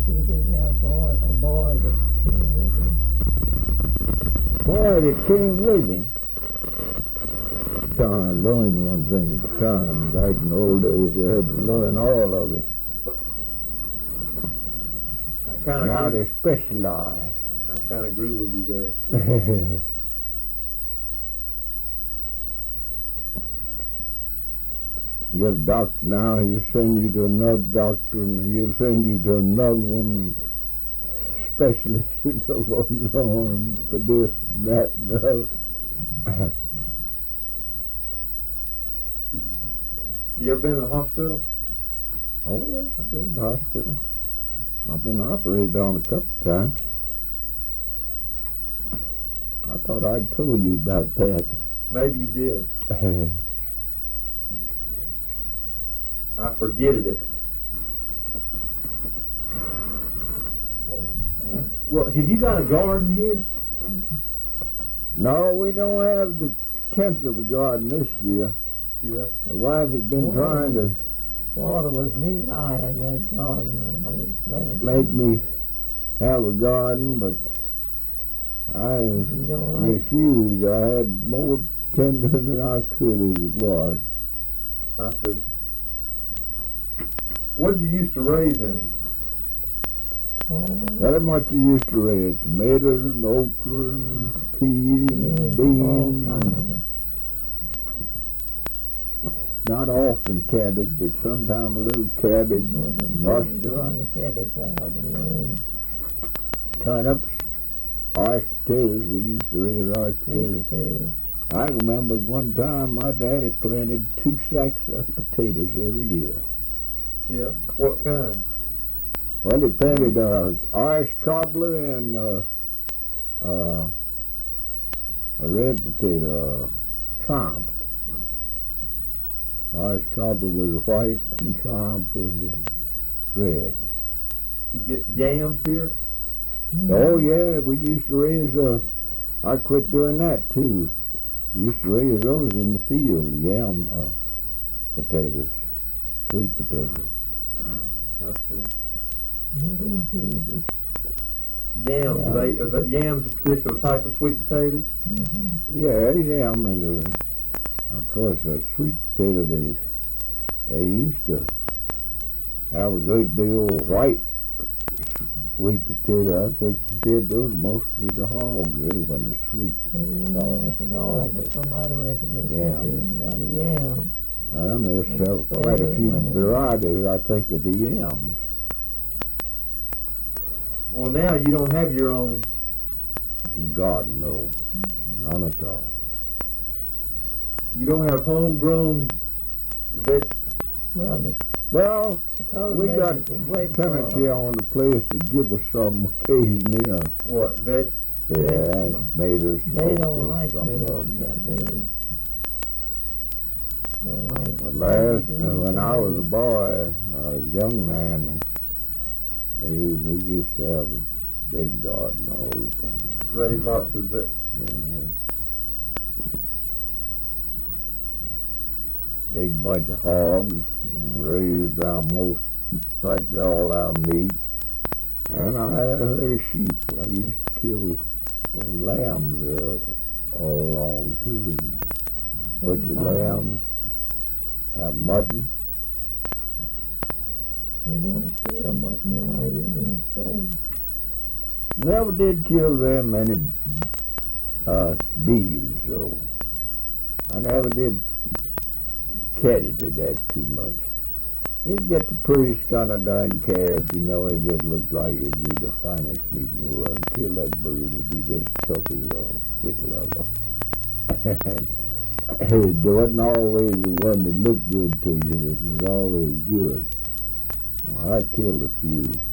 wish he didn't have a boy that came with him. Boy that came with him. I learned one thing at the time. Back in the old days, you had to learn all of it. Now they specialize. I kind of agree with you there. Get a doctor now, he'll send you to another doctor, and he'll send you to another one, and specialists and so forth and so on for this, that, and the other. You ever been in the hospital? Oh, yeah, I've been in the hospital. I've been operated on a couple of times. I thought I'd told you about that. Maybe you did. I forgetted it. Well, have you got a garden here? No, we don't have the tenth of a garden this year. Yeah. The wife has been trying to Water was knee high in that garden when I was playing. make me have a garden, but I You don't like refused. I had more tender than I could as it was. I see. What did you used to raise in it? Tell him what you used to raise: tomatoes, and okra, and peas, and beans. Not often cabbage, but sometimes a little cabbage, mustard, Running cabbage out and turnips, irish potatoes. We used to raise irish potatoes. potatoes. I remember one time my daddy planted 2 sacks of potatoes every year. Yeah. What kind? Well, he planted Irish cobbler and a red potato, Triumph. Irish cobbler was white and Triumph was red. You get yams here? Oh yeah, we used to raise. I quit doing that too. We used to raise those in the field, yam potatoes, sweet potatoes. I see. Mm-hmm. Yams, are the yams a particular type of sweet potatoes? Yeah, yam and of course a sweet potato. They used to have a great big old white sweet potato. I think they did those most of the hogs. They wasn't sweet. They weren't at all, but somebody went to Mississippi and got a yam. Well, there's quite a few varieties, I think, of the yams. Well, now you don't have your own. Garden, no. None at all. You don't have homegrown Well, Well, because we got tenants here on the place to give us some occasionally. what veg? Yeah, tomatoes. They don't like some vegetables. other kind. They don't like. But last, when I was a boy, a young man, we used to have a big garden all the time. Raise lots of veg. Yeah. Big bunch of hogs, raised almost like all our meat. And I had a herd of sheep. I used to kill lambs all along too. Butcher lambs, have mutton. You don't see a mutton now, you're in the stove. Never did kill very many beeves, so I never did catty to that too much. He'd get the prettiest kind of darn calf, you know. He just looked like he'd be the finest meat in the world. And kill that bull, he'd be just tough as a whittle of her. It wasn't always the one that looked good to you that was always good. Well, I killed a few.